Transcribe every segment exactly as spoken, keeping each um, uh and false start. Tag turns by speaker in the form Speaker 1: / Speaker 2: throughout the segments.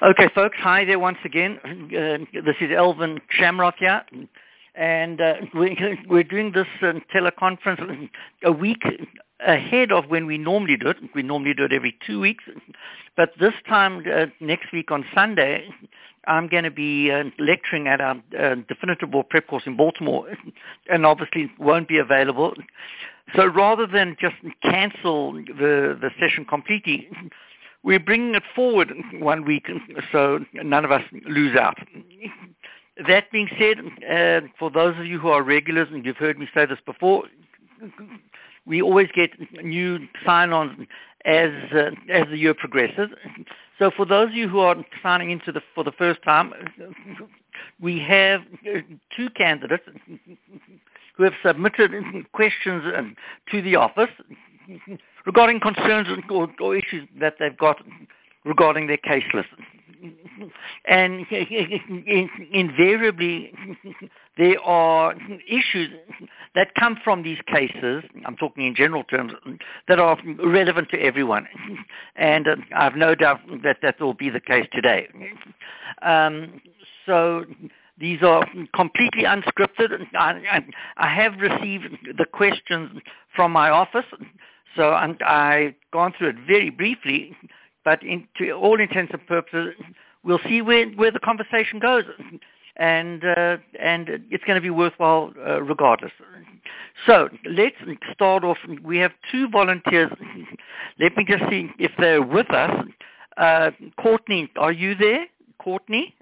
Speaker 1: Okay, folks, hi there once again. Uh, this is Elvin Shamrock here, and uh, we, we're doing this uh, teleconference a week ahead of when we normally do it. We normally do it every two weeks, but this time, uh, next week on Sunday, I'm going to be uh, lecturing at our uh, Definitive War Prep course in Baltimore, and obviously won't be available. So rather than just cancel the, the session completely, we're bringing it forward one week so none of us lose out. That being said, uh, for those of you who are regulars, and you've heard me say this before, we always get new sign-ons as uh, as the year progresses. So for those of you who are signing into the for the first time, we have two candidates who have submitted questions to the office regarding concerns or, or issues that they've got regarding their case list. And invariably, there are issues that come from these cases, I'm talking in general terms, that are relevant to everyone. And uh, I have no doubt that that will be the case today. Um, so these are completely unscripted. I, I, I have received the questions from my office, so I'm, I've gone through it very briefly, but in, to all intents and purposes, we'll see where, where the conversation goes, and uh, and it's going to be worthwhile uh, regardless. So let's start off. We have two volunteers. Let me just see if they're with us. Uh, Courtney, are you there? Courtney?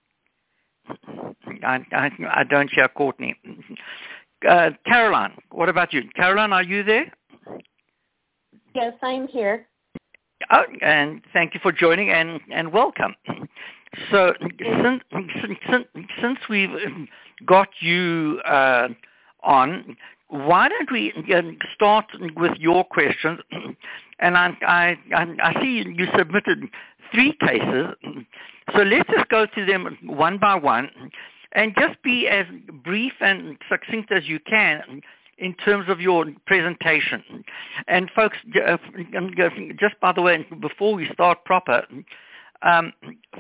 Speaker 1: I, I, I don't hear Courtney. Uh, Caroline, what about you? Caroline, are you there?
Speaker 2: Yes, I'm here.
Speaker 1: Oh, and thank you for joining, and, and welcome. So since, since, since we've got you uh, on, why don't we start with your questions? And I, I, I see you submitted three cases, so let's just go through them one by one, and just be as brief and succinct as you can in terms of your presentation. And folks, just by the way, before we start proper, um,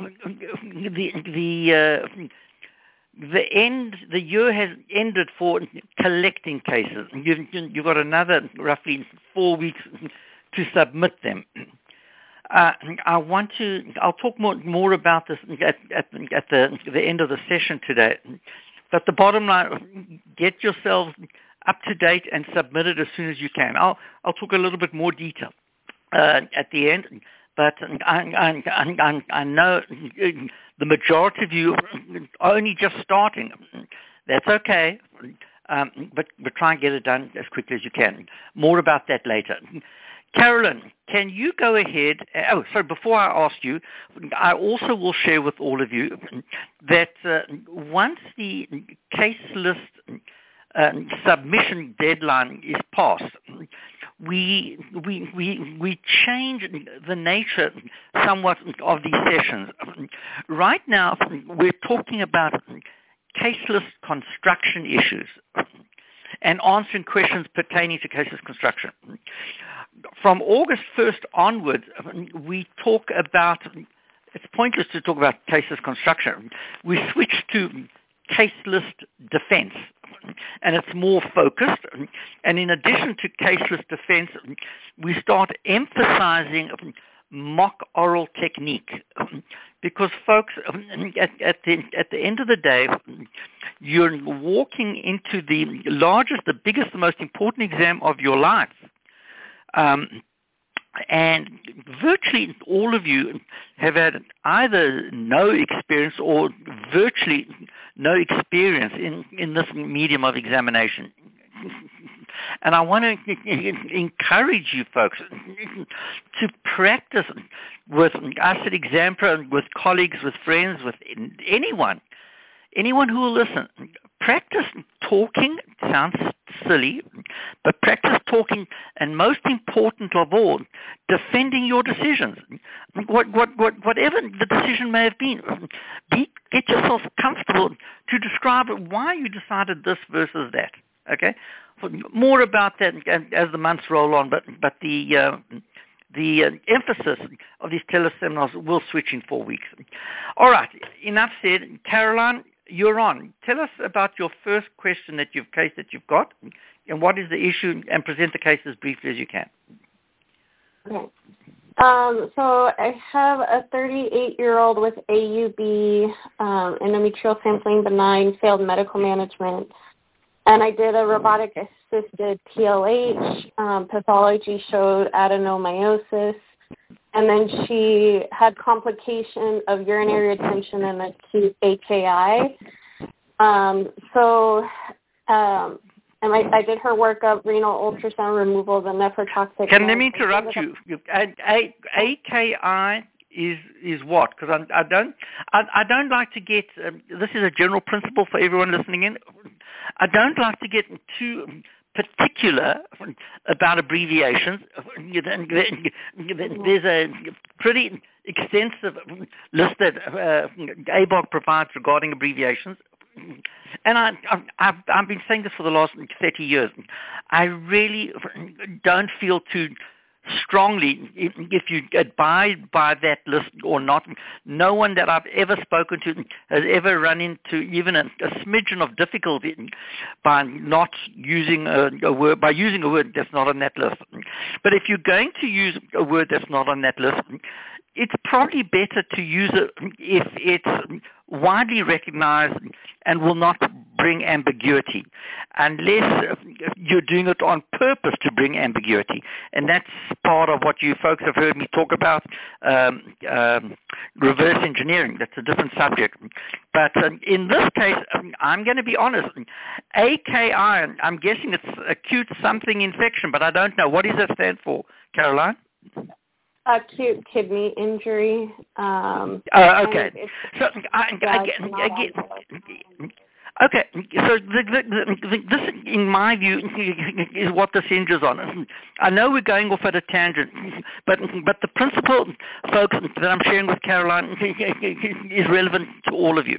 Speaker 1: the the uh, the end the year has ended for collecting cases. You've, you've got another roughly four weeks to submit them. Uh, I want to. I'll talk more more about this at at, at the the end of the session today. But the bottom line: get yourselves up to date and submit it as soon as you can. I'll I'll talk a little bit more detail uh, at the end, but I, I, I, I know the majority of you are only just starting. That's okay, um, but but try and get it done as quickly as you can. More about that later. Carolyn, can you go ahead? Oh, sorry, before I ask you, I also will share with all of you that uh, once the case list Uh, submission deadline is passed, we we we we change the nature somewhat of these sessions. Right now, we're talking about case list construction issues and answering questions pertaining to case list construction. From August first onwards, we talk about. It's pointless to talk about case list construction. We switch to case list defense, and it's more focused. And in addition to case list defense, we start emphasizing mock oral technique, because folks, at, at the at the end of the day, you're walking into the largest, the biggest, the most important exam of your life. Um, And virtually all of you have had either no experience or virtually no experience in, in this medium of examination. And I want to encourage you folks to practice with us at Exampra, with colleagues, with friends, with anyone, anyone who will listen. Practice talking. Sounds silly, but practice talking, and most important of all, defending your decisions. What, what, what, whatever the decision may have been, be, get yourself comfortable to describe why you decided this versus that. Okay, more about that as the months roll on. But but the uh, the uh, emphasis of these teleseminars will switch in four weeks. All right, enough said. Caroline, you're on. Tell us about your first question that you've case that you've got, and what is the issue, and present the case as briefly as you can.
Speaker 2: Okay. Um, so I have a thirty-eight-year-old with A U B, um, endometrial sampling, benign, failed medical management. And I did a robotic-assisted P L H. Um, pathology showed adenomyosis. And then she had complication of urinary retention and acute A K I. Um, so um, and I, I did her workup, renal ultrasound removal, the nephrotoxic.
Speaker 1: Can let me interrupt you? A, A, AKI is is what? Because I, I don't I, I don't like to get. Um, this is a general principle for everyone listening in. I don't like to get too particular about abbreviations. There's a pretty extensive list that uh, A B O G provides regarding abbreviations. And I, I've, I've been saying this for the last thirty years. I really don't feel too strongly if you abide by that list or not. No one that I've ever spoken to has ever run into even a, a smidgen of difficulty by not using a, a word, by using a word that's not on that list. But if you're going to use a word that's not on that list, it's probably better to use it if it's widely recognized and will not bring ambiguity, unless you're doing it on purpose to bring ambiguity. And that's part of what you folks have heard me talk about, um, um, reverse engineering. That's a different subject. But um, in this case, um, I'm going to be honest. A K I, I'm guessing it's acute something infection, but I don't know. What does that stand for, Caroline?
Speaker 2: Acute kidney injury. Um,
Speaker 1: uh, okay. So I, I, get, I get. Okay. So the, the, the, this, in my view, is what this hinges on. I know we're going off at a tangent, but but the principle, folks, that I'm sharing with Caroline is relevant to all of you.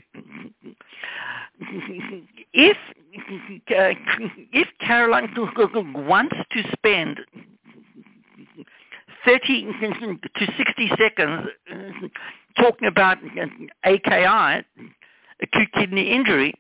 Speaker 1: If if Caroline wants to spend thirty to sixty seconds talking about A K I, acute kidney injury,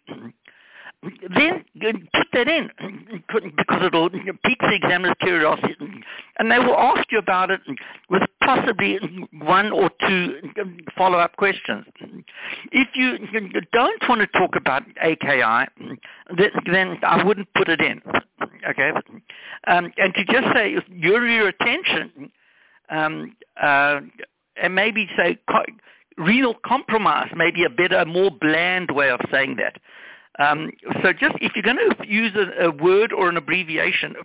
Speaker 1: then put that in, because it'll pique the examiner's curiosity, and they will ask you about it with possibly one or two follow-up questions. If you don't want to talk about A K I, then I wouldn't put it in, okay? Um, and to just say urinary retention, Um, uh, and maybe say co- renal compromise, maybe a better, more bland way of saying that. Um, so just if you're going to use a, a word or an abbreviation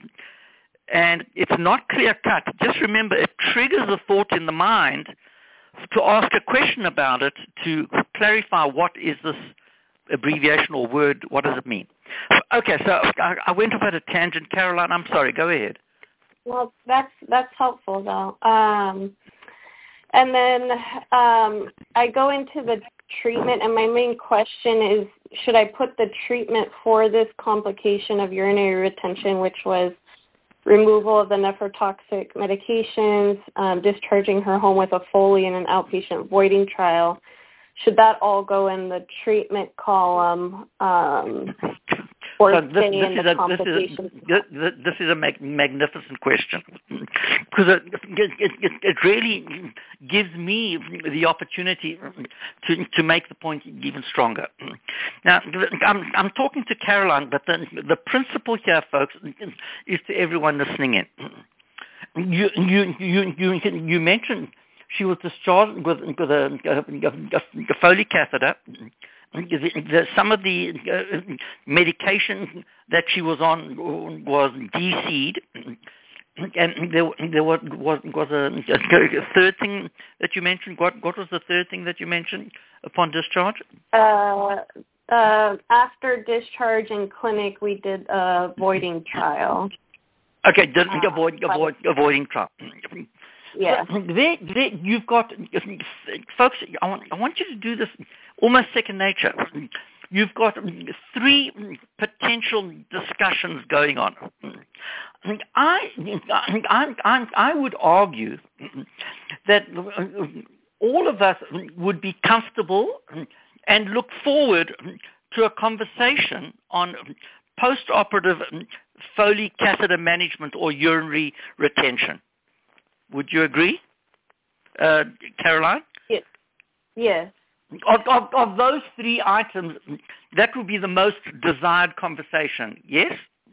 Speaker 1: and it's not clear-cut, just remember it triggers a thought in the mind to ask a question about it to clarify what is this abbreviation or word, what does it mean? Okay, so I, I went off at a tangent. Caroline, I'm sorry, go ahead.
Speaker 2: Well, that's that's helpful though. Um, and then um, I go into the treatment, and my main question is: should I put the treatment for this complication of urinary retention, which was removal of the nephrotoxic medications, um, discharging her home with a Foley in an outpatient voiding trial? Should that all go in the treatment column? Um, Or
Speaker 1: so this, this, is a, this, is a, this is a mag- magnificent question, because it, it, it, it really gives me the opportunity to to make the point even stronger. Now, I'm, I'm talking to Caroline, but the, the principle here, folks, is to everyone listening in. You you you you, you mentioned she was discharged with, with a, a, a Foley catheter. The, the, some of the uh, medication that she was on was D C'd, and there, there was, was, was a, a third thing that you mentioned. What, what was the third thing that you mentioned upon discharge?
Speaker 2: Uh, uh, after discharge in clinic, we did a voiding trial.
Speaker 1: Okay, did, uh, avoid, avoid, avoiding trial.
Speaker 2: Yeah.
Speaker 1: So there, there, you've got, folks, I want, I want you to do this almost second nature. You've got three potential discussions going on. I, I, I, I would argue that all of us would be comfortable and look forward to a conversation on post-operative Foley catheter management or urinary retention. Would you agree, uh, Caroline?
Speaker 2: Yes. Yes.
Speaker 1: Of, of, of those three items, that would be the most desired conversation, yes?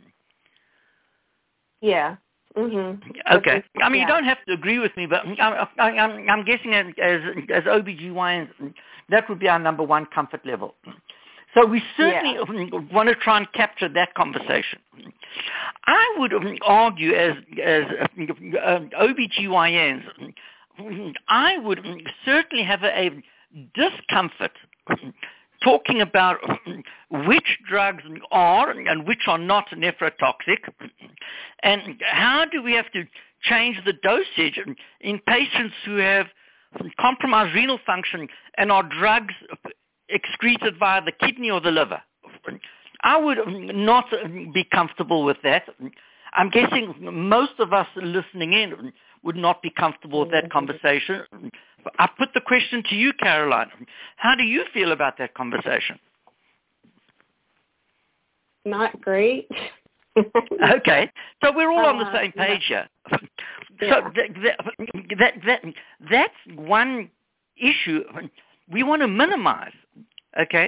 Speaker 2: Yeah. Mm-hmm.
Speaker 1: Okay. I mean,
Speaker 2: yeah.
Speaker 1: you don't have to agree with me, but I'm, I'm, I'm guessing as, as O B G Y Ns, that would be our number one comfort level. So we certainly yeah. want to try and capture that conversation. I would argue as, as uh, O B G Y Ns, I would certainly have a, a discomfort talking about which drugs are and which are not nephrotoxic, and how do we have to change the dosage in patients who have compromised renal function and are drugs excreted via the kidney or the liver. I would not be comfortable with that. I'm guessing most of us listening in would not be comfortable with that conversation. I put the question to you, Caroline. How do you feel about that conversation?
Speaker 2: Not great.
Speaker 1: Okay, so we're all uh, on the same page
Speaker 2: yeah.
Speaker 1: here.
Speaker 2: Yeah.
Speaker 1: So that, that, that, that's one issue we want to minimize, okay?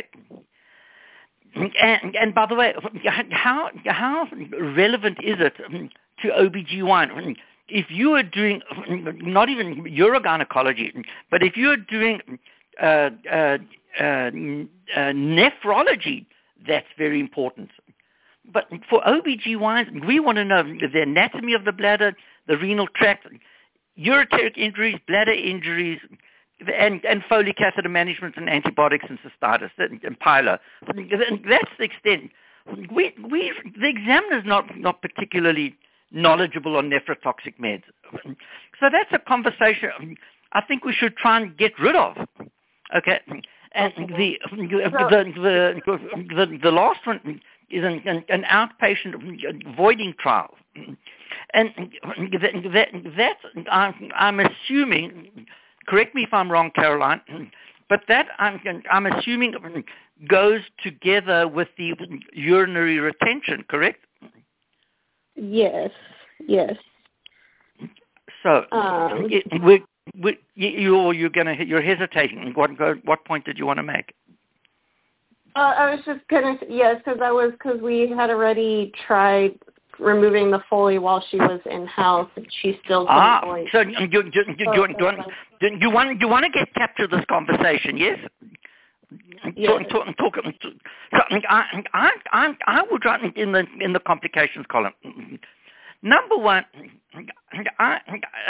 Speaker 1: And, and by the way, how, how relevant is it to O B G Y N? If you are doing, not even urogynecology, but if you are doing uh, uh, uh, uh, nephrology, that's very important. But for O B G Y Ns, we want to know the anatomy of the bladder, the renal tract, ureteric injuries, bladder injuries, and, and Foley catheter management and antibiotics and cystitis and, and Pylo. That's the extent. We, we, the examiner's not, not particularly knowledgeable on nephrotoxic meds. So that's a conversation I think we should try and get rid of. Okay? And the, the, the, the, the last one is an, an, an outpatient voiding trial. And that, that, that I'm, I'm assuming, correct me if I'm wrong, Caroline, but that I'm, I'm assuming goes together with the urinary retention, correct?
Speaker 2: Yes, yes.
Speaker 1: So
Speaker 2: um,
Speaker 1: it, we, we, you're, you're going to you're hesitating. What, what point did you want to make?
Speaker 2: Uh, I was just going to, yes, because I was, because we had already tried removing the Foley while she was in-house, and she still couldn't
Speaker 1: ah,
Speaker 2: void.
Speaker 1: So you, you, you, you, you, you, want, you, want, you want to get capture this conversation, yes?
Speaker 2: Yes.
Speaker 1: Talk, talk, talk, so I, I, I, I would write in the, in the complications column. Number one, I,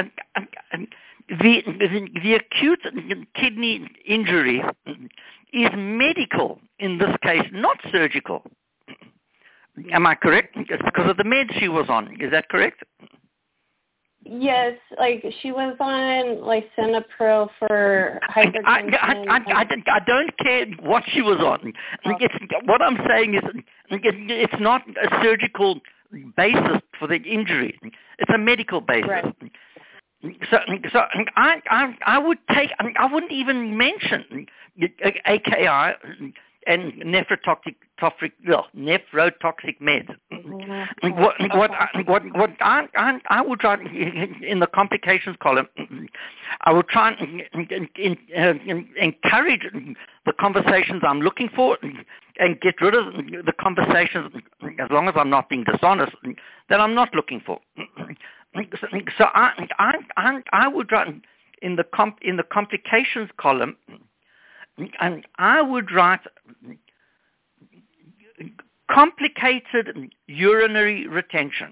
Speaker 1: the, the, the acute kidney injury is medical in this case, not surgical. Am I correct? It's because of the meds she was on. Is that correct?
Speaker 2: Yes, like she was on lisinopril for hypertension.
Speaker 1: I, I, I, I, I don't care what she was on. It's, what I'm saying is it's not a surgical basis for the injury. It's a medical basis.
Speaker 2: Right.
Speaker 1: So, so I, I, I would take. I wouldn't even mention A K I and nephrotoxic, toxic, well, nephrotoxic meds. Mm-hmm. What, what, I, what, what I, I, I would try in the complications column, I would try and in, in, uh, encourage the conversations I'm looking for and get rid of the conversations, as long as I'm not being dishonest, that I'm not looking for. So I, I, I, I would write in the comp, in the complications column, and I would write complicated urinary retention.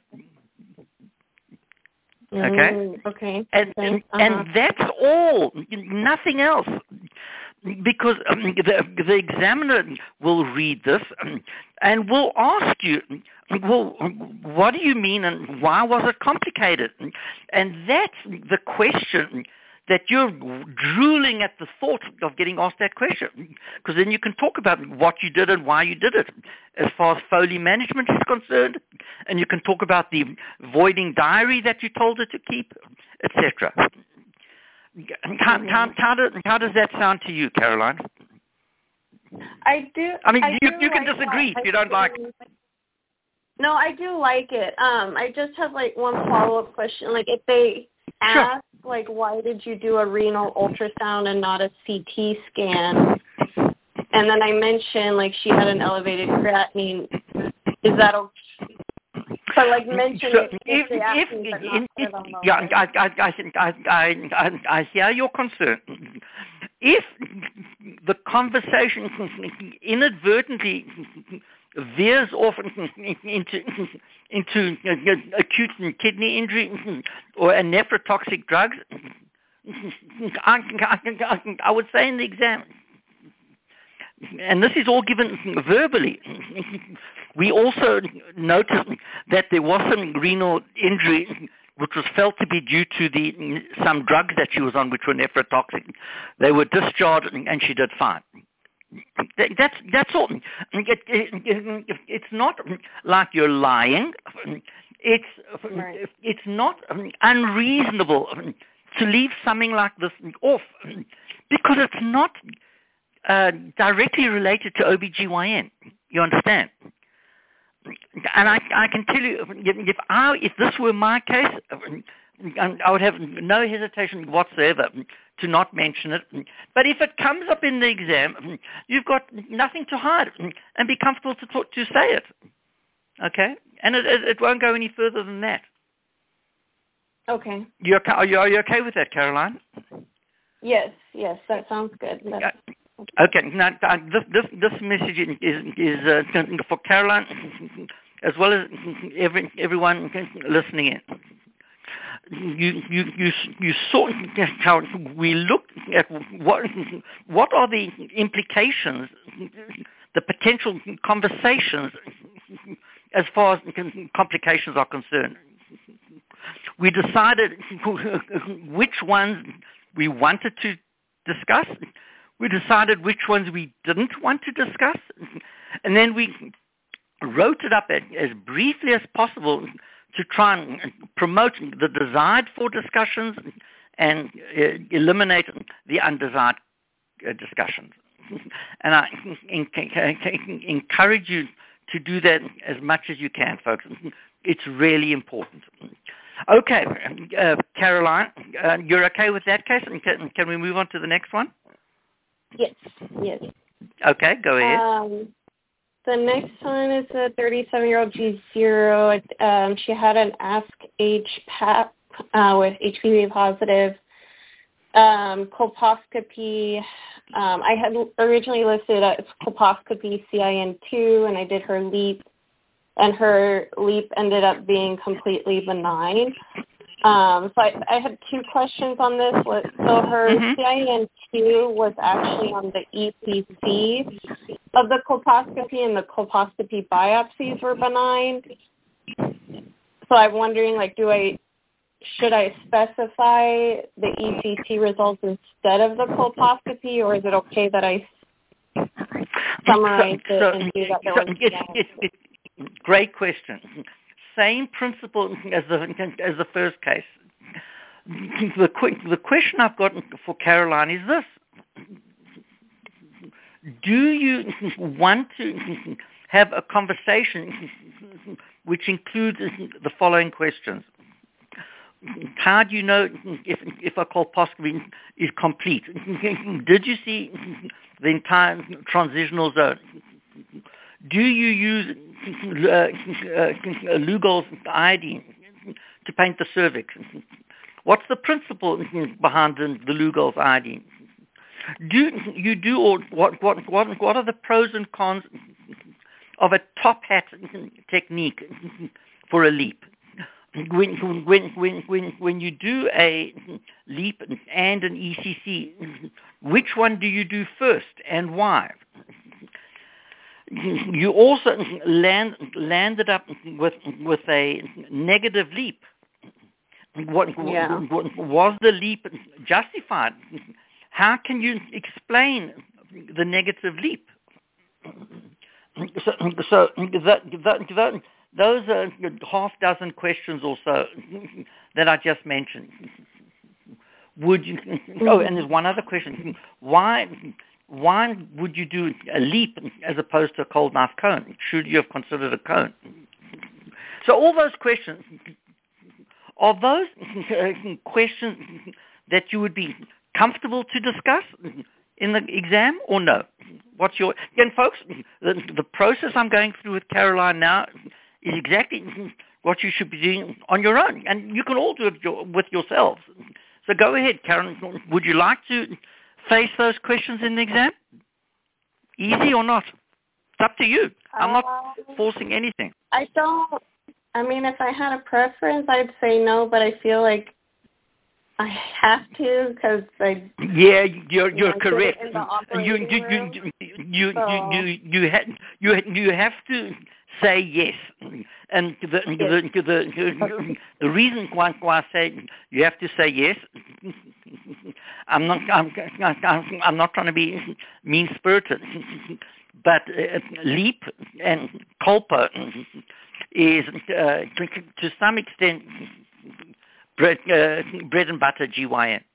Speaker 1: Okay?
Speaker 2: Mm, okay.
Speaker 1: And,
Speaker 2: okay.
Speaker 1: and,
Speaker 2: uh-huh.
Speaker 1: and that's all, nothing else. Because um, the, the examiner will read this um, and will ask you, well, what do you mean and why was it complicated? And that's the question that you're drooling at the thought of getting asked that question, because then you can talk about what you did and why you did it as far as Foley management is concerned, and you can talk about the voiding diary that you told her to keep, et cetera. How, how, how, do, how does that sound to you, Caroline?
Speaker 2: I do.
Speaker 1: I mean,
Speaker 2: I
Speaker 1: you,
Speaker 2: do
Speaker 1: you can
Speaker 2: like
Speaker 1: disagree
Speaker 2: that.
Speaker 1: if you don't like it.
Speaker 2: No, I do like it. Um, I just have like one follow-up question. Like, if they ask,
Speaker 1: sure.
Speaker 2: like, why did you do a renal ultrasound and not a C T scan? And then I mentioned like she had an elevated creatinine. Is that okay? But like mention
Speaker 1: so
Speaker 2: it if,
Speaker 1: if,
Speaker 2: they ask
Speaker 1: if,
Speaker 2: me, but
Speaker 1: if,
Speaker 2: not
Speaker 1: if,
Speaker 2: put it on the
Speaker 1: yeah,
Speaker 2: list.
Speaker 1: I, I, I, I, I, I hear your concern. If the conversation inadvertently veers off into into acute kidney injury or a nephrotoxic drugs, I, I, I would say in the exam, and this is all given verbally, we also noticed that there was some renal injury which was felt to be due to the some drugs that she was on which were nephrotoxic. They were discharged and she did fine. That's that's all. It, it, it's not like you're lying. It's
Speaker 2: Right.
Speaker 1: it's not unreasonable to leave something like this off because it's not uh, directly related to O B G Y N. You understand? And I, I can tell you, if I if this were my case, I would have no hesitation whatsoever to not mention it. But if it comes up in the exam, you've got nothing to hide and be comfortable to talk, to say it. Okay? And it, it, it won't go any further than that.
Speaker 2: Okay.
Speaker 1: You're, are, you, are you okay with that, Caroline?
Speaker 2: Yes, yes, that sounds good. That's,
Speaker 1: okay. Now, this, this, this message is, is uh, for Caroline as well as every, everyone listening in. You, you, you, you saw how we looked at what, what are the implications, the potential conversations as far as complications are concerned. We decided which ones we wanted to discuss. We decided which ones we didn't want to discuss. And then we wrote it up as, as briefly as possible to try and promote the desired for discussions and uh, eliminate the undesired uh, discussions. And I encourage you to do that as much as you can, folks. It's really important. Okay, uh, Caroline, uh, you're okay with that case? Can, can we move on to the next one?
Speaker 2: Yes, yes.
Speaker 1: Okay, go ahead.
Speaker 2: Um, the next one is a thirty-seven-year-old G zero. Um, she had an Ask H PAP uh, with H P V positive um, colposcopy. Um, I had originally listed as colposcopy C I N two, and I did her LEAP, and her LEAP ended up being completely benign. Um, so I, I had two questions on this. So her
Speaker 1: mm-hmm.
Speaker 2: C I N two was actually on the E C C of the colposcopy, and the colposcopy biopsies were benign. So I'm wondering, like, do I should I specify the E C C results instead of the colposcopy, or is it okay that I summarize
Speaker 1: so,
Speaker 2: it
Speaker 1: so,
Speaker 2: and do that?
Speaker 1: So it's, it's, it's, great question. Same principle as the as the first case. The the question I've got for Caroline is this: do you want to have a conversation which includes the following questions? How do you know if if a colposcopy is complete? Did you see the entire transitional zone? Do you use uh, uh, Lugol's iodine to paint the cervix? What's the principle behind the, the Lugol's iodine? Do you do or what? What? What? What are the pros and cons of a top hat technique for a LEAP? When when when when when you do a LEAP and an E C C, which one do you do first and why? You also land, landed up with with a negative LEAP. what,
Speaker 2: Yeah.
Speaker 1: what, was the leap justified? How can you explain the negative leap? So, so that, that, that, those are half dozen questions or so that I just mentioned. Would you? Oh, and there's one other question. Why? Why would you do a leap as opposed to a cold knife cone? Should you have considered a cone? So all those questions, are those questions that you would be comfortable to discuss in the exam or no? What's your, again folks, the, the process I'm going through with Caroline now is exactly what you should be doing on your own. And you can all do it your, with yourselves. So go ahead, Karen. Would you like to face those questions in the exam? Easy or not? It's up to you. I'm not
Speaker 2: um,
Speaker 1: forcing anything.
Speaker 2: I don't, I mean, if I had a preference, I'd say no, but I feel like I have to because I.
Speaker 1: Yeah, you're you're
Speaker 2: you know,
Speaker 1: correct.
Speaker 2: In the
Speaker 1: You
Speaker 2: operating
Speaker 1: you
Speaker 2: room,
Speaker 1: you you
Speaker 2: so.
Speaker 1: you you you, ha- you you have to say yes, and the the the, the, the reason why, why I say you have to say yes. I'm not I'm I'm, I'm not trying to be mean spirited, but uh, leap and culpa is uh, to, to some extent. Bread, uh, bread and butter G Y N.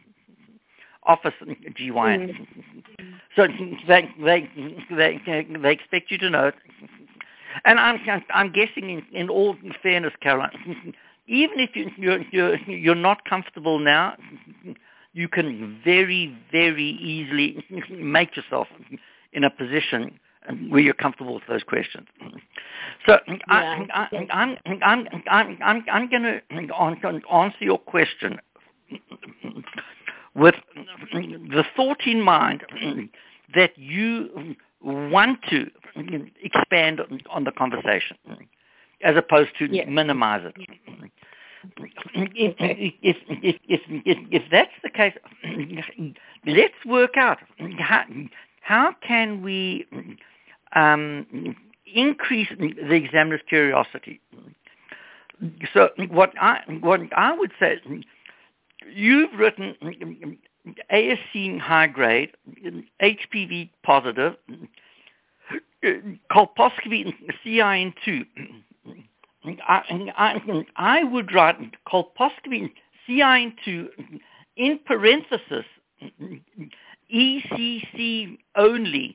Speaker 1: Office G Y N. Mm-hmm. So they, they, they, they expect you to know it. And I'm, I'm guessing in, in all fairness, Caroline, even if you, you're, you're, you're not comfortable now, you can very, very easily make yourself in a position where you're comfortable with those questions. So yeah. I, I, I'm, I'm, I'm, I'm, I'm going to answer your question with the thought in mind that you want to expand on the conversation as opposed to yeah. minimize it. If, if, if, if, if, if that's the case, let's work out how, how can we um, increase the examiner's curiosity. So what I what I would say, you've written A S C high grade, H P V positive, colposcopy C I N two. I, I, I would write colposcopy C I N two in parenthesis E C C only.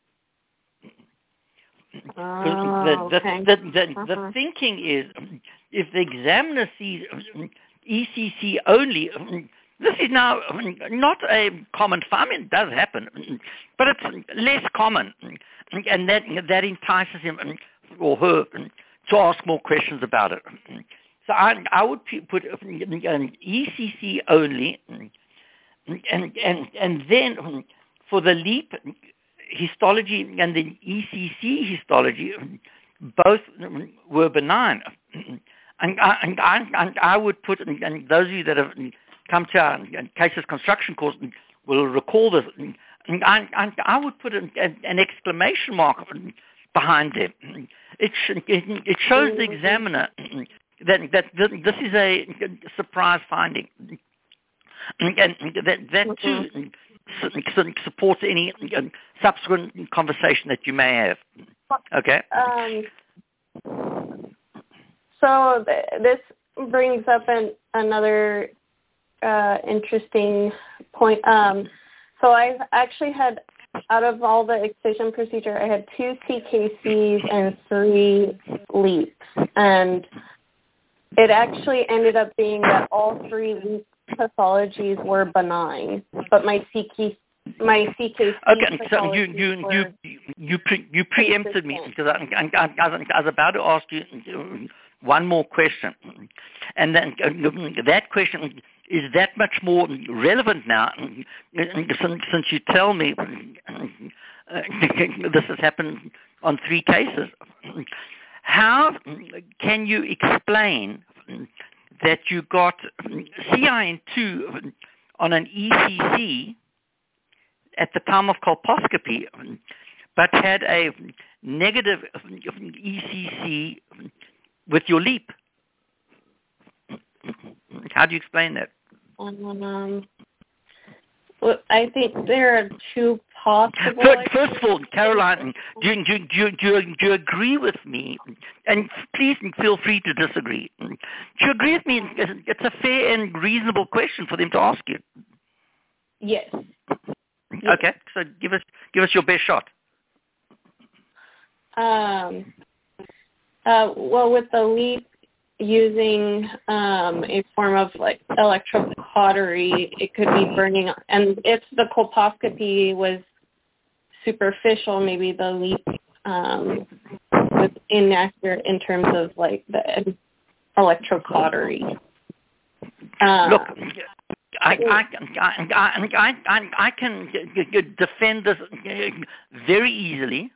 Speaker 2: Oh,
Speaker 1: the,
Speaker 2: okay.
Speaker 1: the, the, the,
Speaker 2: uh-huh.
Speaker 1: the thinking is, if the examiner sees E C C only, this is now not a common finding. It does happen, but it's less common, and that that entices him or her to ask more questions about it. So I, I would put an E C C only, and and and then for the LEAP histology and the E C C histology, both were benign. And I, and I, and I would put, and those of you that have come to our cases construction course will recall this, and I, and I would put an, an exclamation mark behind it. It, it shows the examiner that, that this is a surprise finding. And that, that too supports any subsequent conversation that you may have. Okay?
Speaker 2: Um, so th- this brings up an, another uh, interesting point. Um, so I've actually had, out of all the excision procedure, I had two C K Cs and three leaps. And it actually ended up being that all three leap pathologies were benign, but my C K my C K C
Speaker 1: okay, so you you you you pre, you preempted me because I, I, I, I was about to ask you one more question, and then that question is that much more relevant now since, since you tell me uh, this has happened on three cases. How can you explain that you got C I N two on an E C C at the time of colposcopy, but had a negative E C C with your LEAP? How do you explain that?
Speaker 2: Um, well, I think there are two possible.
Speaker 1: First, first of all, Caroline, do you, do, you, do, you, do you agree with me? And please feel free to disagree. Do you agree with me? It's a fair and reasonable question for them to ask you.
Speaker 2: Yes.
Speaker 1: Okay, so give us give us your best shot.
Speaker 2: Um. Uh. Well, with the LEEP, using um, a form of like electrocautery, it could be burning. And if the colposcopy was superficial, maybe the LEEP um, was inaccurate in terms of like the electrocautery. Uh,
Speaker 1: Look, I, I, I, I, I, I can defend this very easily.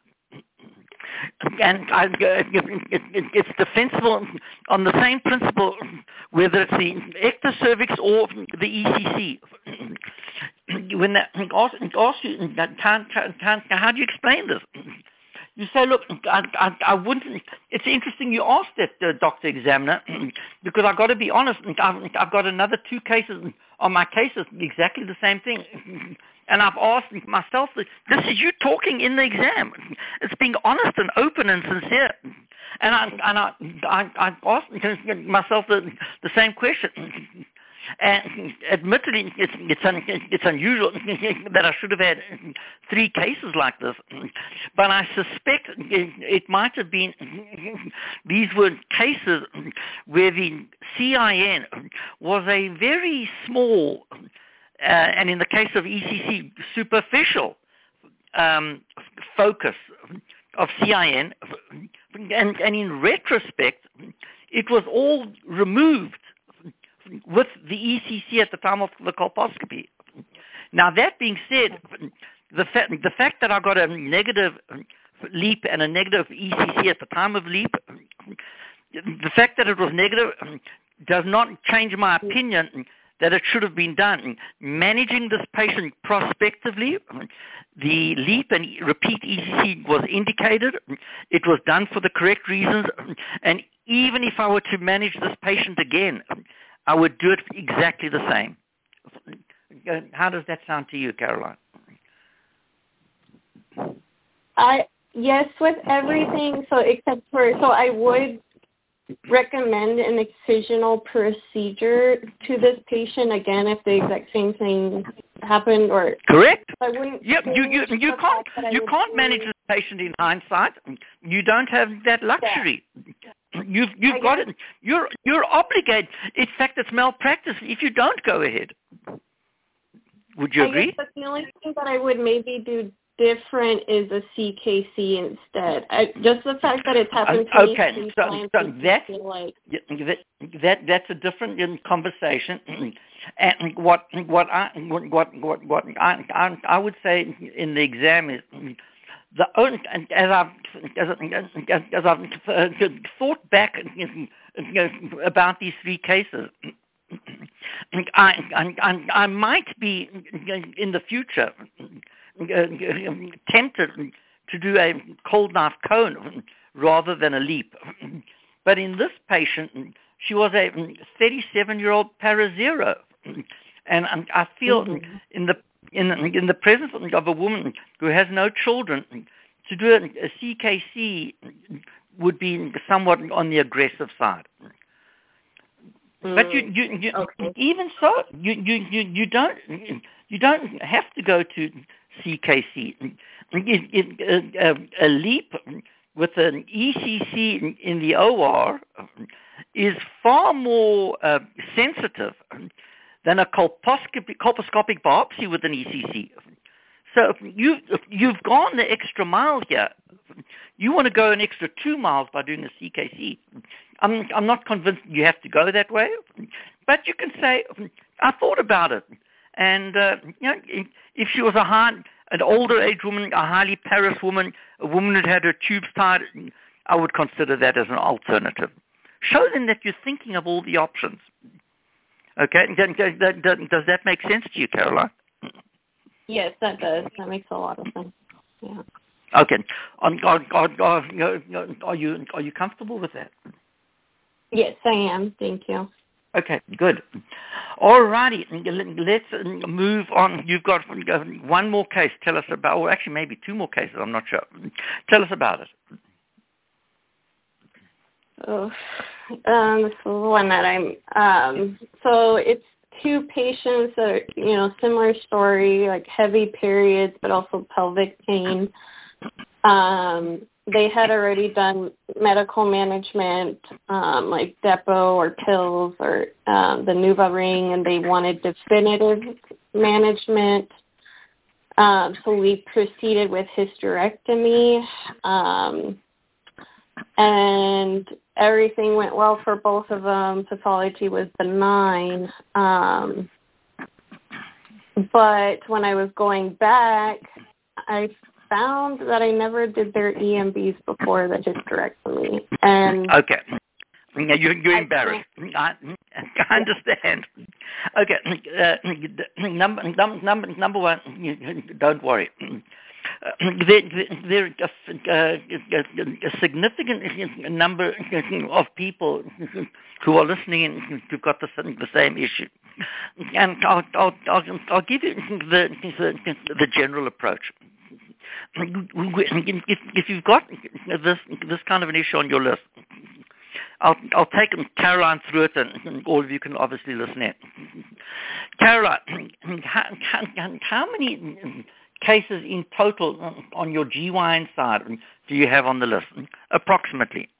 Speaker 1: And I, it's defensible on the same principle, whether it's the ectocervix or the E C C. When that asks you, how do you explain this? You say, look, I, I, I wouldn't. It's interesting you asked that, uh, Doctor Examiner, because I've got to be honest. I've, I've got another two cases on my cases, exactly the same thing. And I've asked myself, this is you talking in the exam. It's being honest and open and sincere. And I, and I, I, I asked myself the, the same question. And admittedly, it's, it's, un, it's unusual that I should have had three cases like this. But I suspect it might have been, these were cases where the C I N was a very small, uh, and in the case of E C C, superficial um, focus of C I N. And, and in retrospect, it was all removed with the E C C at the time of the colposcopy. Now, that being said, the, fa- the fact that I got a negative LEEP and a negative E C C at the time of LEEP, the fact that it was negative does not change my opinion that it should have been done. Managing this patient prospectively, the LEEP and repeat E C C was indicated. It was done for the correct reasons. And even if I were to manage this patient again, I would do it exactly the same. How does that sound to you, Caroline?
Speaker 2: I yes, with everything. So except for so, I would recommend an excisional procedure to this patient again if the exact same thing happened. Or
Speaker 1: correct.
Speaker 2: I wouldn't.
Speaker 1: Yep. You you you can't you can't manage this patient in hindsight. You don't have that luxury. Yeah. You've you've I got guess. it. You're you're obligated. In fact, it's malpractice if you don't go ahead. Would you
Speaker 2: I
Speaker 1: agree?
Speaker 2: Guess that's the only thing that I would maybe do different is a C K C instead. I, just the fact that it's happened to me.
Speaker 1: Okay, so, so that,
Speaker 2: like.
Speaker 1: that that that's a different conversation. And what what I what what what I I, I would say in the exam is. The only, as I've as, as, as I've uh, thought back about these three cases, I, I I might be in the future tempted to do a cold knife cone rather than a LEEP. But in this patient, she was a thirty-seven-year-old para-zero, and I feel mm-hmm. in the In, in the presence of a woman who has no children, to do a, a C K C would be somewhat on the aggressive side. Mm, but you, you, you okay. even so, you, you, you, you don't you don't have to go to C K C. It, it, a, a LEEP with an E C C in, in the O R is far more uh, sensitive than a colposcopy, colposcopic biopsy with an E C C. So you've, you've gone the extra mile here. You want to go an extra two miles by doing a C K C. I'm, I'm not convinced you have to go that way, but you can say, I thought about it. And, uh, you know, if she was a high, an older age woman, a highly Paris woman, a woman that had her tubes tied, I would consider that as an alternative. Show them that you're thinking of all the options. Okay, does, does, does that make sense to you, Caroline?
Speaker 2: Yes, that does. That makes a lot of sense. Yeah.
Speaker 1: Okay. Are, are, are, are you are you comfortable with that?
Speaker 2: Yes, I am. Thank you.
Speaker 1: Okay, good. All righty, let's move on. You've got one more case. Tell us about, or actually maybe two more cases. I'm not sure. Tell us about it.
Speaker 2: Oh, um, this is one that I'm. Um, so it's two patients that are, you know, similar story, like heavy periods, but also pelvic pain. Um, they had already done medical management, um, like Depo or pills or um, the NuvaRing, and they wanted definitive management. Um, so we proceeded with hysterectomy, um, and everything went well for both of them. Pathology was benign. Um, but when I was going back, I found that I never did their E M Bs before the hysterectomy. And
Speaker 1: okay. You're, you're embarrassed. I, I understand. Okay. Uh, number, number, number one, don't worry. Uh, there, there are a, a significant number of people who are listening who've got the, the same issue. And I'll, I'll, I'll, I'll give you the, the, the general approach. If, if you've got this this kind of an issue on your list, I'll I'll take Caroline through it, and all of you can obviously listen in. Caroline, how, how, how many cases in total on your G Y N side do you have on the list, approximately?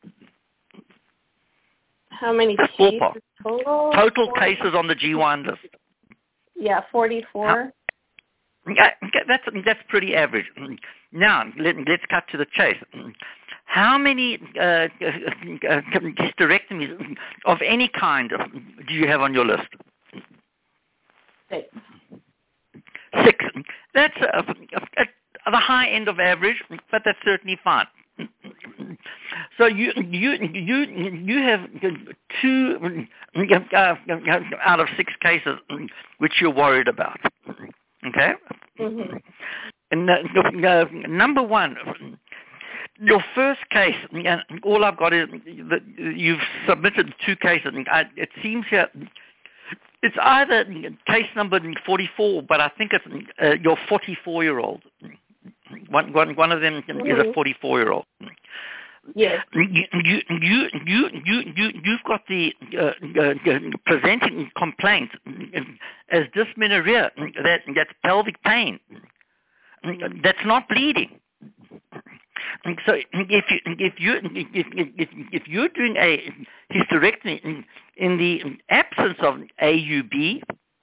Speaker 2: How many
Speaker 1: Just
Speaker 2: cases
Speaker 1: ballpark.
Speaker 2: total?
Speaker 1: Total
Speaker 2: forty
Speaker 1: cases on the G Y N list.
Speaker 2: Yeah, forty-four.
Speaker 1: How, Yeah, that's that's pretty average. Now let, let's cut to the chase. How many uh, hysterectomies of any kind do you have on your list?
Speaker 2: Six.
Speaker 1: Six. That's uh, at the high end of average, but that's certainly fine. So you you you you have two uh, out of six cases which you're worried about. Okay.
Speaker 2: Mm-hmm.
Speaker 1: And uh, uh, number one, your first case. And all I've got is that you've submitted two cases. I, it seems here it's either case number forty-four, but I think it's uh, your forty-four-year-old. One, one, one of them mm-hmm. is a forty-four-year-old.
Speaker 2: Yes.
Speaker 1: You, you, you, you, you, you, you've got the uh, uh, presenting complaint as dysmenorrhea, that, that's pelvic pain, that's not bleeding. So if you if you if, if, if you're doing a hysterectomy in, in the absence of A U B,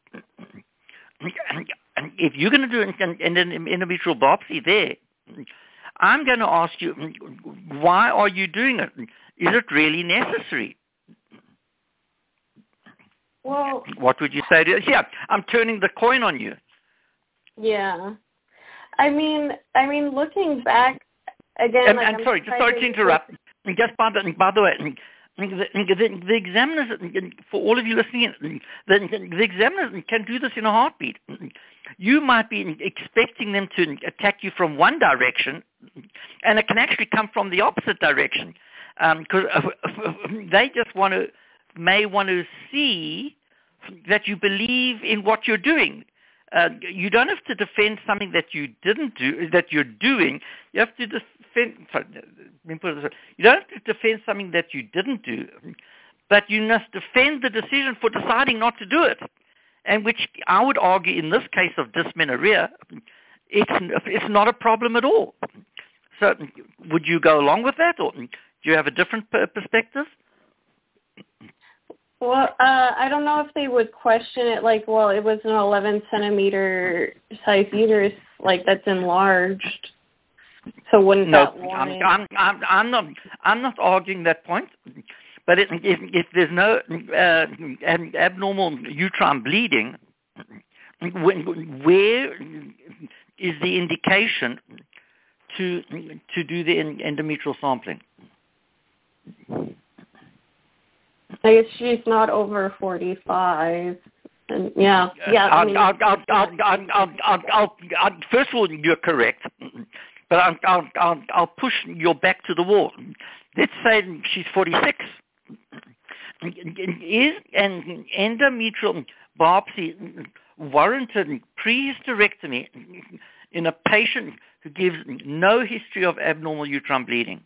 Speaker 1: if you're going to do an, an endometrial biopsy there, I'm going to ask you, why are you doing it? Is it really necessary?
Speaker 2: Well,
Speaker 1: what would you say to us? Yeah, I'm turning the coin on you.
Speaker 2: Yeah, I mean, I mean, looking back again.
Speaker 1: And,
Speaker 2: like
Speaker 1: and
Speaker 2: I'm
Speaker 1: sorry, just sorry to interrupt. Just by the, by the way, the, the, the examiners, for all of you listening in, the, the examiners can do this in a heartbeat. You might be expecting them to attack you from one direction, and it can actually come from the opposite direction, because um, they just want to, may want to see that you believe in what you're doing. Uh, you don't have to defend something that you didn't do, that you're doing. You have to defend. Sorry, let me put it this way. You don't have to defend something that you didn't do, but you must defend the decision for deciding not to do it. And which I would argue, in this case of dysmenorrhea, it's it's not a problem at all. So, would you go along with that, or do you have a different perspective?
Speaker 2: Well, uh, I don't know if they would question it like, well, it was an eleven centimeter size uterus, like that's enlarged. So wouldn't
Speaker 1: no,
Speaker 2: that warrant?
Speaker 1: I'm, I'm, I'm not. I'm not arguing that point. But it, if, if there's no uh, abnormal uterine bleeding, where is the indication to to do the endometrial sampling?
Speaker 2: I guess she's not over forty-five. And yeah, yeah. I mean,
Speaker 1: I'll, I'll, I'll, I'll, I'll, I'll, I'll, first of all, you're correct, but I'll, I'll, I'll, I'll push your back to the wall. Let's say she's forty-six. is an endometrial biopsy warranted pre-hysterectomy in a patient who gives no history of abnormal uterine bleeding?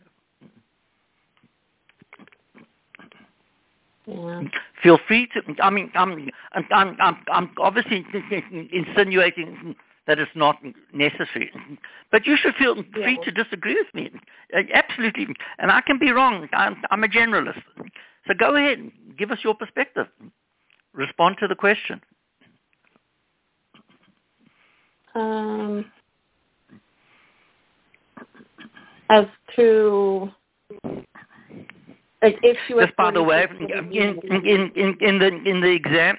Speaker 2: Yeah.
Speaker 1: Feel free to. I mean, I'm, I'm, I'm, I'm obviously insinuating that it's not necessary, but you should feel free
Speaker 2: Yeah.
Speaker 1: to disagree with me. Uh, Absolutely, and I can be wrong. I'm, I'm a generalist, so go ahead, give us your perspective. Respond to the question.
Speaker 2: Um, as to, like, if she was
Speaker 1: Just by the way,
Speaker 2: forty-six,
Speaker 1: in, in, in, in the in the exam,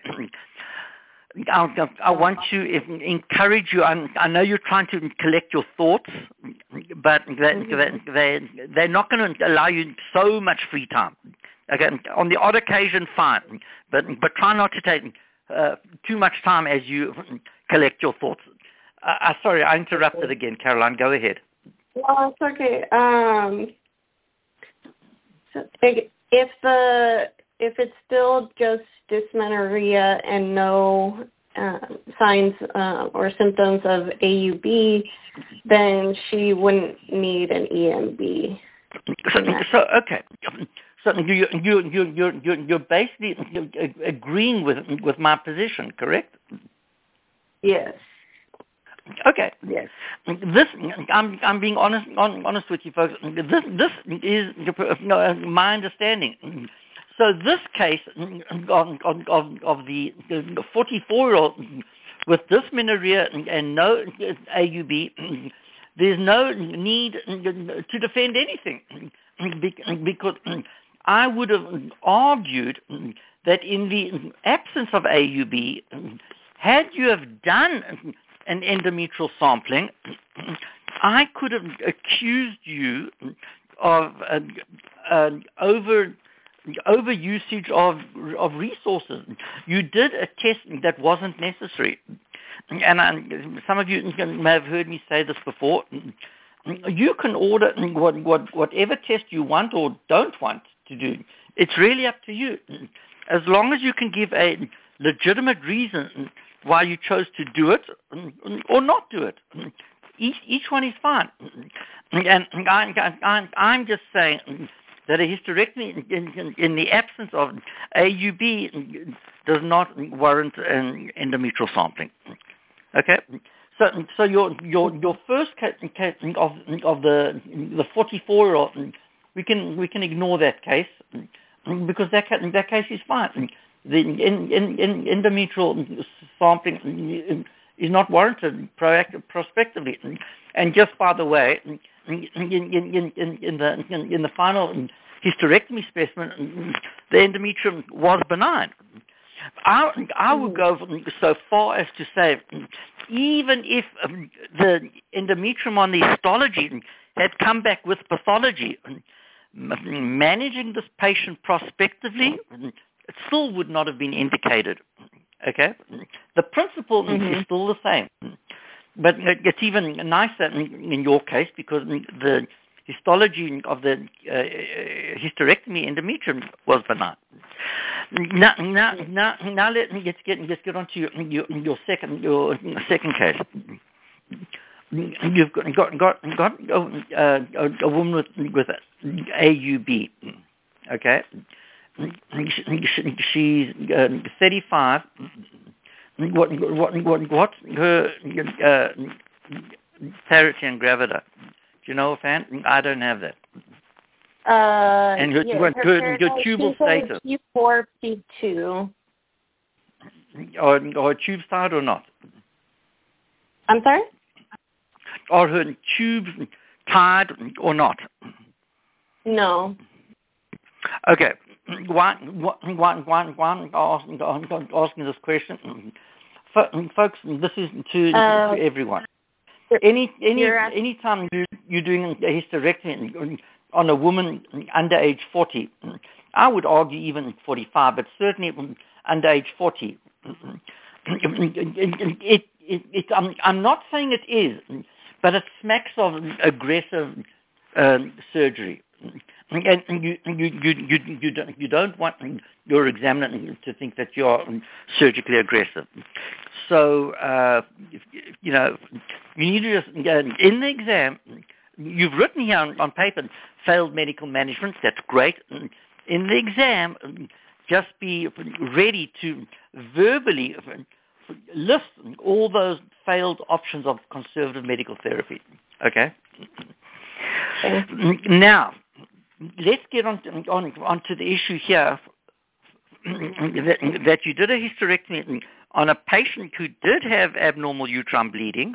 Speaker 1: I, I want to encourage you. I'm, I know you're trying to collect your thoughts, but they,
Speaker 2: Mm-hmm.
Speaker 1: they, they're not going to allow you so much free time. Okay, on the odd occasion, fine, but but try not to take uh, too much time as you collect your thoughts. Uh, uh, sorry, I interrupted again, Caroline. Go ahead.
Speaker 2: Well, it's okay. Um, so, like, if the if it's still just dysmenorrhea and no uh, signs uh, or symptoms of A U B, then she wouldn't need an E M B.
Speaker 1: So, so okay. So you you you you you you're basically agreeing with with my position, correct?
Speaker 2: Yes.
Speaker 1: Okay.
Speaker 2: Yes.
Speaker 1: This I'm I'm being honest on, honest with you folks. This this is my understanding. So this case of of, of the forty-four year old with dysmenorrhea and no A U B, there's no need to defend anything because I would have argued that in the absence of A U B, had you have done an endometrial sampling, I could have accused you of uh, uh, over over usage of of resources. You did a test that wasn't necessary, and I, some of you may have heard me say this before. You can order what, what, whatever test you want or don't want to do. It's really up to you. As long as you can give a legitimate reason why you chose to do it or not do it. Each, each one is fine. And I, I, I'm just saying that a hysterectomy in, in, in the absence of A U B does not warrant an endometrial sampling. Okay? So, so your your your first case, case of of the the forty-four year old, we can we can ignore that case because that that case is fine. The in, in, in endometrial sampling is not warranted proactive, prospectively. And just by the way, in in in in, in the in, in the final hysterectomy specimen, the endometrium was benign. I, I would go so far as to say, even if um, the endometrium on the histology had come back with pathology, managing this patient prospectively, it still would not have been indicated. Okay? The principle mm-hmm. is still the same. But it's even nicer in your case because the histology of the uh, hysterectomy endometrium was benign. Now, now, now, now let me let's get let's get on to your, your, your second your second case. You've got got got, got uh, a, a woman with with A U B. Okay, she's uh, thirty-five. What what what what her uh, parity and gravida? Do you know, Fan? I don't have that.
Speaker 2: Uh,
Speaker 1: and her,
Speaker 2: yeah,
Speaker 1: her,
Speaker 2: her,
Speaker 1: her, her tubal status.
Speaker 2: Q four, P two.
Speaker 1: Or, or tube side or not?
Speaker 2: I'm sorry?
Speaker 1: Are her tubes tied or not?
Speaker 2: No.
Speaker 1: Okay. Why, why, why, why I'm asking, asking this question? Folks, this is to, uh, to everyone. Any any any time you you're doing a hysterectomy on a woman under age forty, I would argue even forty-five, but certainly under age forty. It, it, it, it, I'm, I'm not saying it is, but it smacks of aggressive um, surgery. And you, you, you, you, you, don't, you don't want your examiner to think that you're surgically aggressive. So, uh, you know, you need to just, in the exam, you've written here on, on paper, failed medical management, that's great. In the exam, just be ready to verbally list all those failed options of conservative medical therapy. Okay? Okay. Now, let's get on, on, on to the issue here that, that you did a hysterectomy on a patient who did have abnormal uterine bleeding,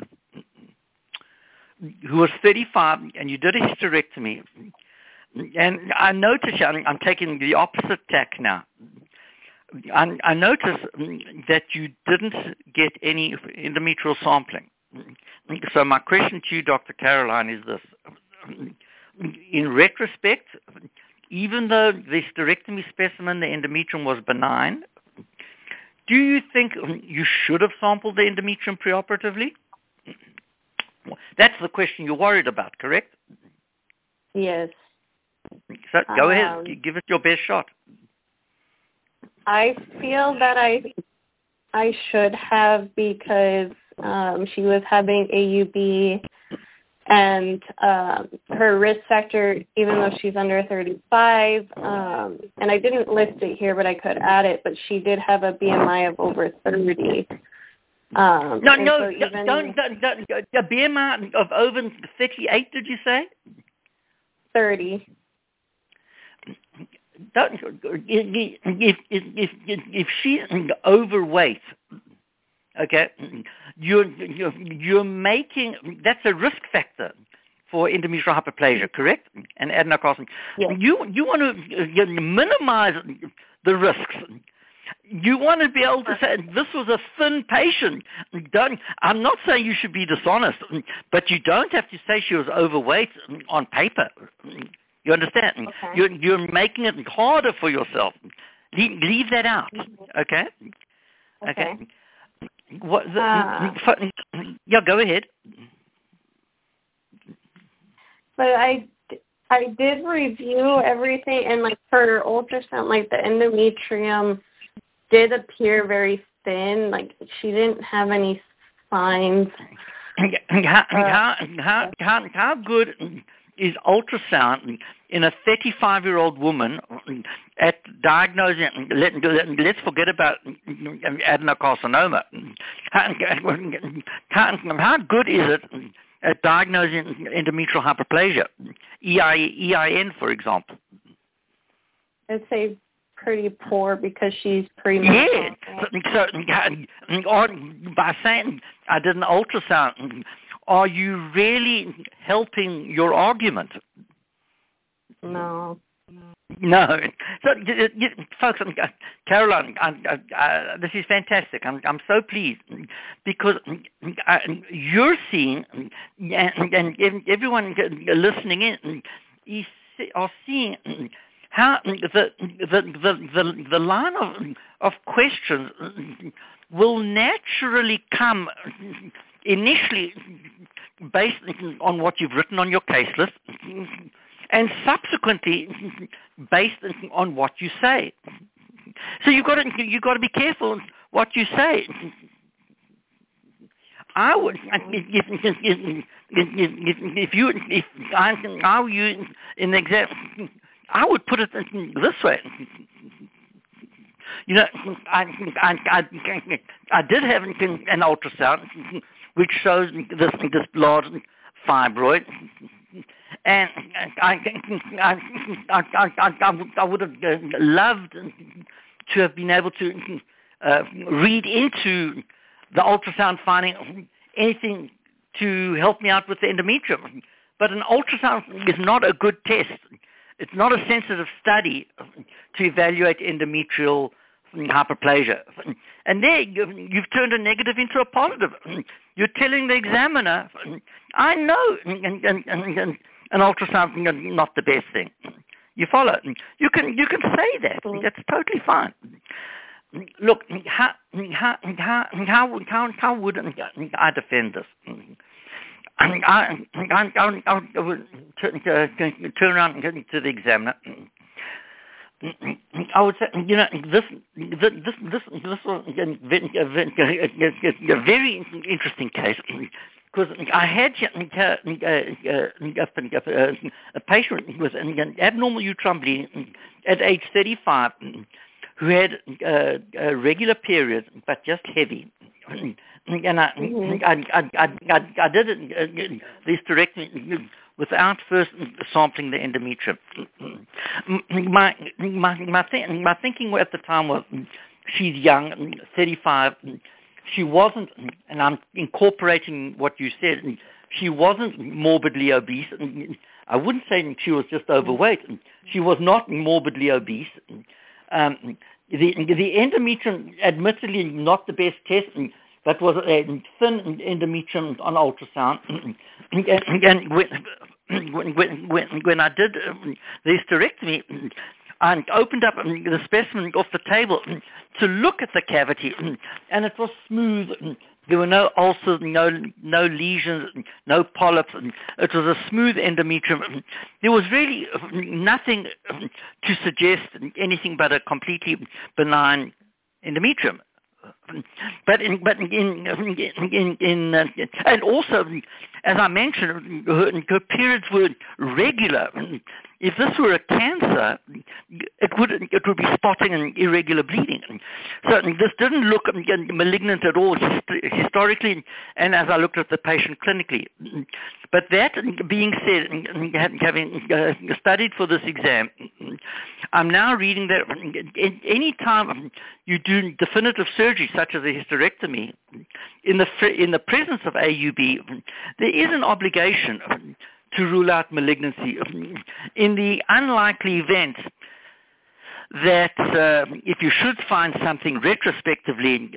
Speaker 1: who was thirty-five, and you did a hysterectomy. And I notice, I'm, I'm taking the opposite tack now. I, I notice that you didn't get any endometrial sampling. So my question to you, Doctor Caroline, is this. In retrospect, even though the hysterectomy specimen, the endometrium, was benign, do you think you should have sampled the endometrium preoperatively? That's the question you're worried about, correct?
Speaker 2: Yes.
Speaker 1: So go um, ahead, give it your best shot.
Speaker 2: I feel that I I should have because um, she was having A U B, and um, her risk factor, even though she's under thirty-five, um, and I didn't list it here, but I could add it, but she did have a B M I of over thirty. Um,
Speaker 1: no, no,
Speaker 2: so even,
Speaker 1: don't, don't, don't, a B M I of over thirty-eight, did you say?
Speaker 2: thirty.
Speaker 1: Don't, if, if, if, if she's overweight, okay, you're, you're, you're making, that's a risk factor for endometrial hyperplasia, correct? And adenocarcinoma.
Speaker 2: Yes.
Speaker 1: You, you want to minimize the risks. You want to be able to say, this was a thin patient. Don't, I'm not saying you should be dishonest, but you don't have to say she was overweight on paper. You understand?
Speaker 2: Okay.
Speaker 1: You're, you're making it harder for yourself. Leave, leave that out, okay?
Speaker 2: Okay.
Speaker 1: Okay. What, the,
Speaker 2: uh,
Speaker 1: yeah, go ahead.
Speaker 2: But I, I did review everything, and like for ultrasound, like the endometrium did appear very thin. Like she didn't have any signs.
Speaker 1: How, how, how, how, how good is ultrasound in a thirty-five-year-old woman at diagnosing, let, let's forget about adenocarcinoma. How, how, how good is it at diagnosing endometrial hyperplasia, E I N, for example?
Speaker 2: I'd say pretty poor because she's premenstrual.
Speaker 1: Yeah. So, so by saying I did an ultrasound, are you really helping your argument?
Speaker 2: No.
Speaker 1: No. So, you, you, folks, Caroline, I, I, I, this is fantastic. I'm, I'm so pleased because I, you're seeing, and, and everyone listening in is, are seeing how the the the the, the line of of questions will naturally come initially based on what you've written on your case list, and subsequently based on what you say. So you've got to you got to be careful what you say. I would if if, if, if you if I, I were you in the exam, I would put it this way. You know, I I I, I did have an ultrasound which shows this this large fibroid, and I I I I, I, I would have loved to have been able to uh, read into the ultrasound finding anything to help me out with the endometrium. But an ultrasound is not a good test. It's not a sensitive study to evaluate endometrial hyperplasia. And there you've, you've turned a negative into a positive. You're telling the examiner, I know and, and, and, and an ultrasound is not the best thing. You follow? You can you can say that. That's totally fine. Look, how how how how how, how would I defend this? I, I, I, I, turn, uh, turn around and go to the examiner. I would say, you know, this this this this, this was a very, a very interesting case because I had a patient with an abnormal uterine bleeding at age thirty-five who had uh, a regular period but just heavy. And I, mm-hmm. I, I, I, I, I did it, the hysterectomy without first sampling the endometrium. My, my, my, th- my thinking at the time was, she's young, thirty-five. She wasn't, and I'm incorporating what you said, she wasn't morbidly obese. I wouldn't say she was just overweight. She was not morbidly obese. Um, the, the endometrium, admittedly not the best test, but was a thin endometrium on ultrasound. and, and when, when, when, when I did the hysterectomy, I opened up the specimen off the table to look at the cavity, and it was smooth. There were no ulcers, no no lesions, no polyps. It was a smooth endometrium. There was really nothing to suggest anything but a completely benign endometrium. But in, but in, in, in uh, and also, as I mentioned, her, her periods were regular. If this were a cancer, it would it would be spotting and irregular bleeding. So this didn't look malignant at all historically, and as I looked at the patient clinically. But that being said, having studied for this exam, I'm now reading that any time you do definitive surgery, such as a hysterectomy, in the in the presence of A U B, there is an obligation to rule out malignancy. In the unlikely event that uh, if you should find something retrospectively,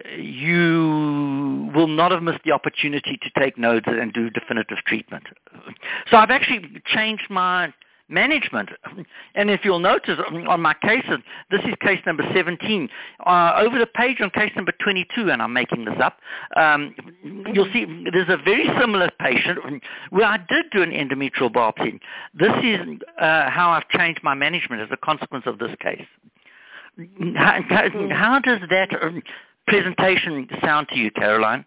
Speaker 1: you will not have missed the opportunity to take notes and do definitive treatment. So I've actually changed my management. And if you'll notice on my cases, this is case number seventeen. Uh, over the page on case number twenty-two, and I'm making this up, um, you'll see there's a very similar patient where I did do an endometrial biopsy. This is uh, how I've changed my management as a consequence of this case. How, how does that presentation sound to you, Caroline?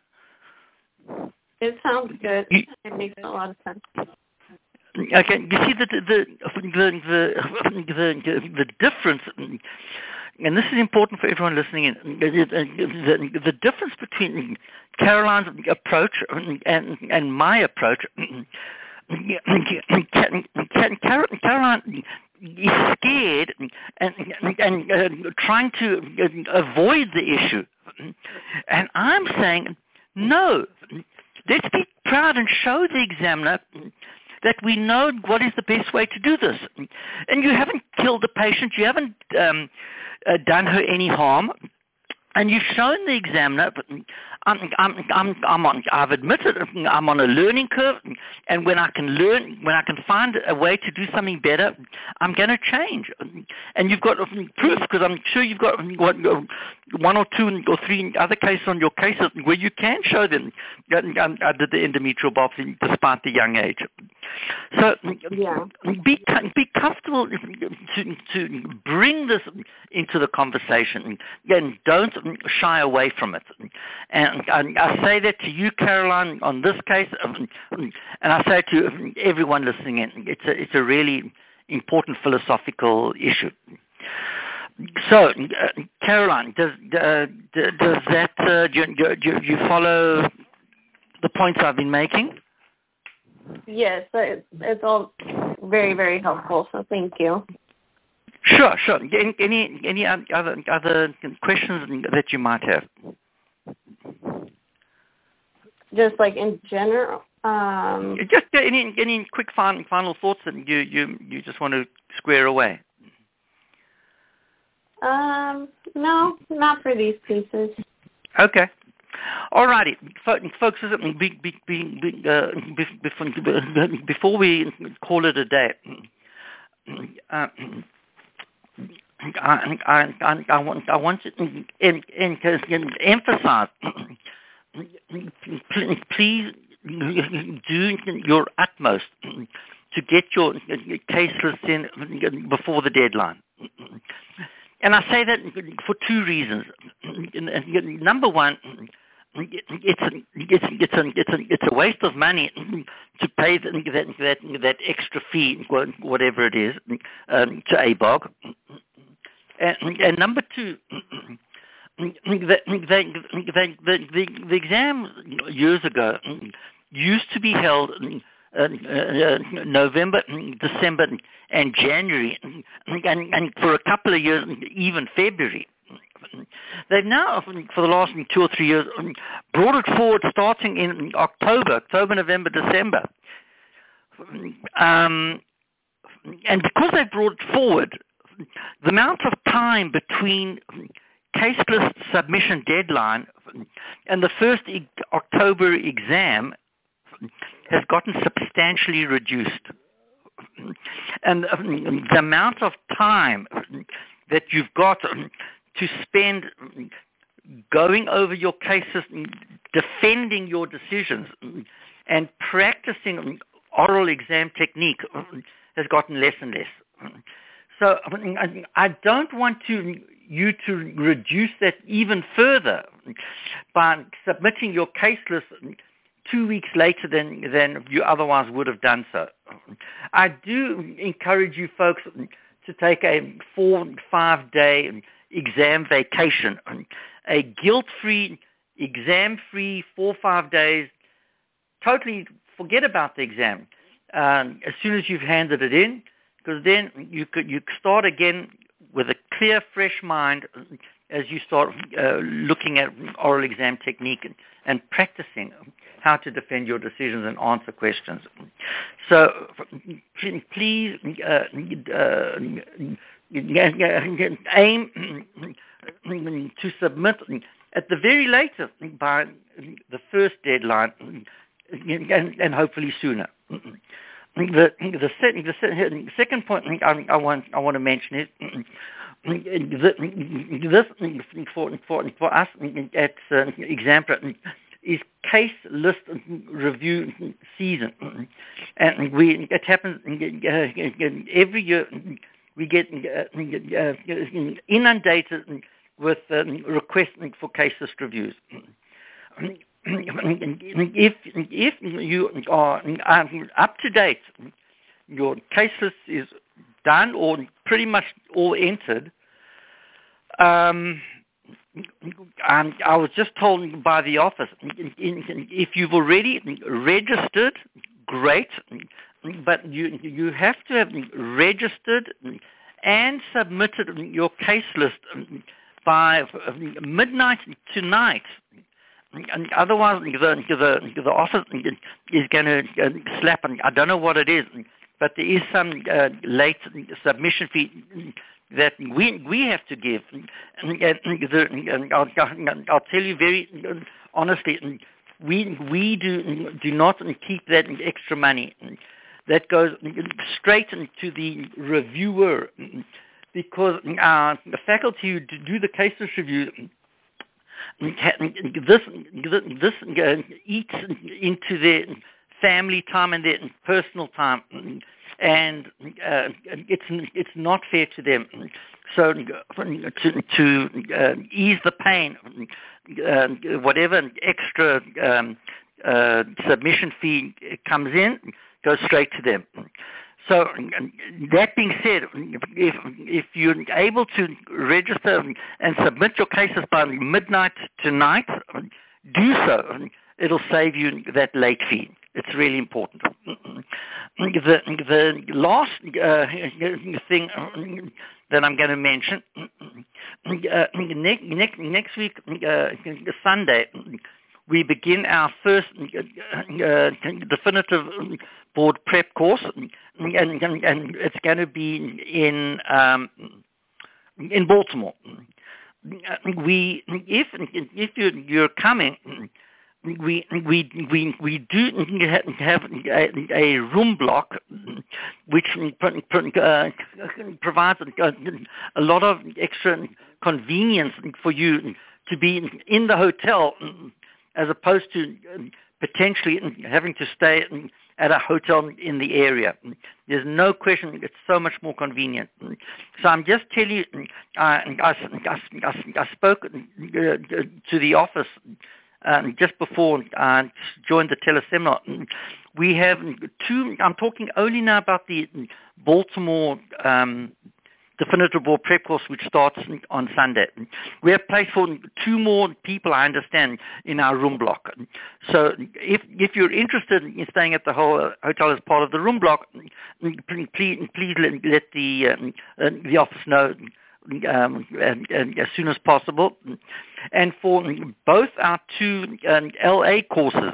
Speaker 2: It sounds good. You, it makes a lot of sense.
Speaker 1: Okay, you see the the the the, the, the difference, and this is important for everyone listening in. The, the, the difference between Caroline's approach and and my approach. Caroline is scared and and uh, trying to avoid the issue, and I'm saying no. Let's be proud and show the examiner that we know what is the best way to do this. And you haven't killed the patient. You haven't um, uh, done her any harm. And you've shown the examiner, I'm, I'm, I'm, I'm on, I've admitted I'm on a learning curve, and when I can learn, when I can find a way to do something better, I'm going to change. And you've got proof, because I'm sure you've got what, one or two or three other cases on your cases where you can show them that I did the endometrial biopsy despite the young age. So yeah. be be comfortable to to bring this into the conversation, and don't shy away from it. And I, I say that to you, Caroline, on this case, and I say to everyone listening in, it's a, it's a really important philosophical issue. So, uh, Caroline, does uh, does that uh, do, you, do you follow the points I've been making?
Speaker 2: Yes, it's, it's all very, very helpful. So, thank you.
Speaker 1: Sure, sure. Any any other other questions that you might have?
Speaker 2: Just like in general. Um,
Speaker 1: just any any quick final final thoughts that you, you, you just want to square away.
Speaker 2: Um, no, not for these pieces.
Speaker 1: Okay. All righty, folks. Be, be, be, uh, before we call it a day. Uh, I, I, I, I want I want to in, in, in emphasize. Please do your utmost to get your case list in before the deadline. And I say that for two reasons. Number one, it's a, it's it's a, it's a, it's a waste of money to pay that that that extra fee, whatever it is, um, to A B O G. And, and number two, the, the, the, the, the exam years ago used to be held uh, uh, November, December, and January, and, and for a couple of years, even February. They've now, for the last two or three years, brought it forward starting in October, October, November, December. Um, and because they've brought it forward, the amount of time between case list submission deadline and the first e- October exam has gotten substantially reduced. And the amount of time that you've got to spend going over your cases, defending your decisions, and practicing oral exam technique has gotten less and less. So I don't want to you to reduce that even further by submitting your case list two weeks later than, than you otherwise would have done so. I do encourage you folks to take a four, five-day exam vacation, a guilt-free, exam-free four, five days. Totally forget about the exam um, as soon as you've handed it in, because then you could you start again with a clear, fresh mind as you start uh, looking at oral exam technique and, and practicing how to defend your decisions and answer questions. So please uh, uh, aim to submit at the very latest by the first deadline and, and hopefully sooner. The, the, second, the second point I, I want I want to mention is this for for, for us at uh, Exampler is case list review season, and we it happens every year. We get inundated with requests for case list reviews. If if you are up to date, your case list is done or pretty much all entered. Um, um, I was just told by the office, if you've already registered, great, but you you have to have registered and submitted your case list by midnight tonight. And otherwise, the, the, the office is going to slap, and I don't know what it is, but there is some uh, late submission fee that we we have to give. And, the, and I'll, I'll tell you very honestly, we we do do not keep that extra money. That goes straight to the reviewer, because uh, the faculty who do the case list review, this this uh, eats into their family time and their personal time, and uh, it's it's not fair to them. So to, to uh, ease the pain, uh, whatever extra um, uh, submission fee comes in goes straight to them. So that being said, if if you're able to register and submit your cases by midnight tonight, do so. It'll save you that late fee. It's really important. The the last uh, thing that I'm going to mention, uh, next, next next week, uh, Sunday, we begin our first uh, definitive board prep course, and, and, and it's going to be in um, in Baltimore. We, if if you're, you're coming, we we we we do have a, a room block, which uh, provides a lot of extra convenience for you to be in the hotel, as opposed to potentially having to stay at a hotel in the area. There's no question. It's so much more convenient. So I'm just telling you, I, I, I, I spoke to the office um, just before I joined the teleseminar. We have two, I'm talking only now about the Baltimore um, Definitive War Prep course, which starts on Sunday. We have place for two more people, I understand, in our room block. So if if you're interested in staying at the whole hotel as part of the room block, please, please let the, uh, the office know um, and, and as soon as possible. And for both our two um, L A courses,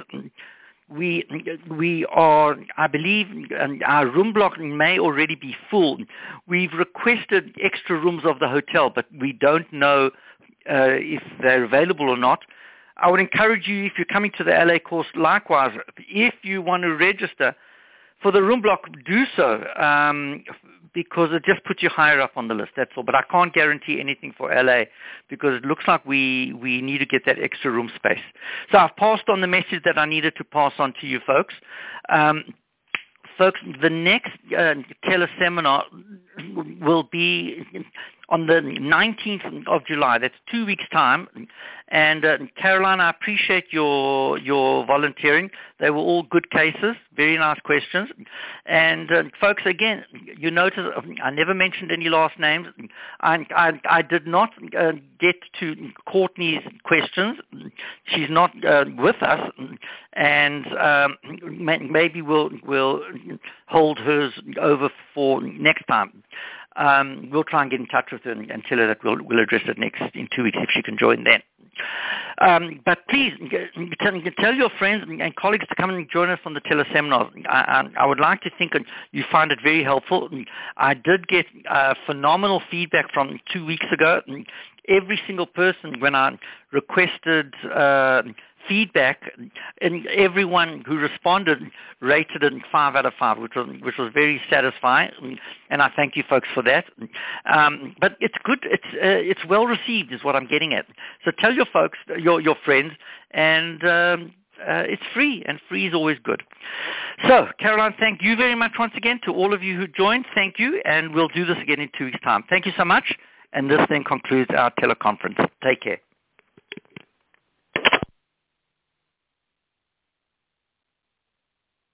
Speaker 1: We we are, I believe, our room block may already be full. We've requested extra rooms of the hotel, but we don't know uh, if they're available or not. I would encourage you, if you're coming to the L A course, likewise, if you want to register for the room block, do so, um, because it just puts you higher up on the list, that's all. But I can't guarantee anything for L A because it looks like we, we need to get that extra room space. So I've passed on the message that I needed to pass on to you folks. Um, folks, the next uh, teleseminar will be on the nineteenth of July. That's two weeks' time. And uh, Caroline, I appreciate your your volunteering. They were all good cases, very nice questions. And uh, folks, again, you notice I never mentioned any last names. I, I, I did not uh, get to Courtney's questions. She's not uh, with us, and um, may, maybe we'll we'll hold hers over for next time. Um, we'll try and get in touch with her and, and tell her that we'll, we'll address it next in two weeks if she can join then. Um, but please tell, tell your friends and colleagues to come and join us on the teleseminars. I, I, I would like to think you find it very helpful. I did get uh, phenomenal feedback from two weeks ago. Every single person, when I requested uh, feedback, and everyone who responded rated it five out of five, which was which was very satisfying, and I thank you folks for that. Um, but it's good, it's uh, it's well received, is what I'm getting at. So tell your folks, your your friends, and um, uh, it's free, and free is always good. So, Caroline, thank you very much once again to all of you who joined. Thank you, and we'll do this again in two weeks' time. Thank you so much, and this then concludes our teleconference. Take care.